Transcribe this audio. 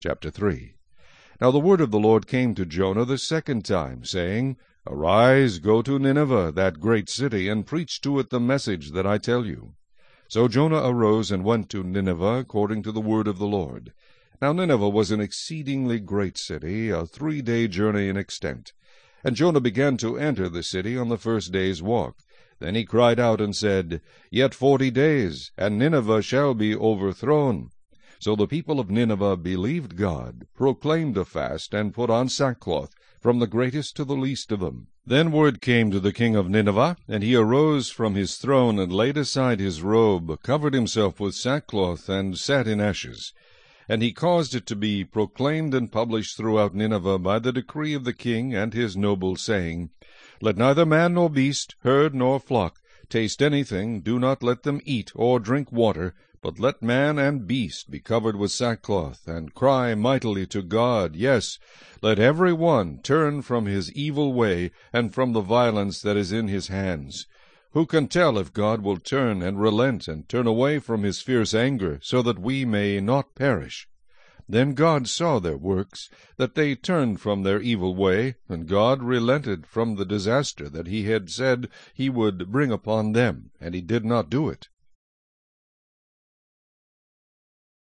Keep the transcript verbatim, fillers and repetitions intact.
Chapter three. Now the word of the Lord came to Jonah the second time, saying, Arise, go to Nineveh, that great city, and preach to it the message that I tell you. So Jonah arose and went to Nineveh according to the word of the Lord. Now Nineveh was an exceedingly great city, a three-day journey in extent. And Jonah began to enter the city on the first day's walk. Then he cried out and said, Yet forty days, and Nineveh shall be overthrown. So the people of Nineveh believed God, proclaimed a fast, and put on sackcloth, from the greatest to the least of them. Then word came to the king of Nineveh, and he arose from his throne, and laid aside his robe, covered himself with sackcloth, and sat in ashes. And he caused it to be proclaimed and published throughout Nineveh by the decree of the king and his nobles, saying, Let neither man nor beast, herd nor flock, taste anything, do not let them eat or drink water, but let man and beast be covered with sackcloth, and cry mightily to God. Yes, let every one turn from his evil way, and from the violence that is in his hands. Who can tell if God will turn and relent, and turn away from his fierce anger, so that we may not perish? Then God saw their works, that they turned from their evil way, and God relented from the disaster that he had said he would bring upon them, and he did not do it.